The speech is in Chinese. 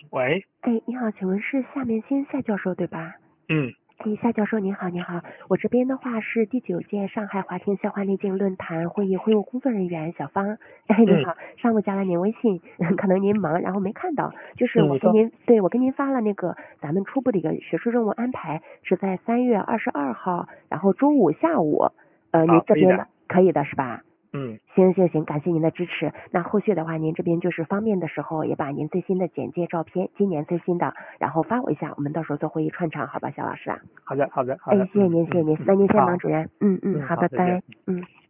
喂， 哎，你好，请问是夏面新夏教授对吧？ 嗯哎，夏教授您好，您好，我这边的话是第9届上海华庭消化内镜论坛会务工作人员小芳。哎，您嗯好，上午加了您微信，可能您忙，然后没看到，就是嗯，你说， 我跟您发了那个咱们初步的一个学术任务安排，是在3月22号，然后周五下午，您好，可以的， 这边的可以的是吧？ 嗯， 行，感谢您的支持。那后续的话，您这边就是方便的时候，也把您最新的简介照片，今年最新的，然后发我一下，我们到时候做会议串场，好吧，肖老师啊？ 好的，好的，好哎， 的， 谢谢您，那您先忙， 好， 主任。好， 好，再见。 拜拜。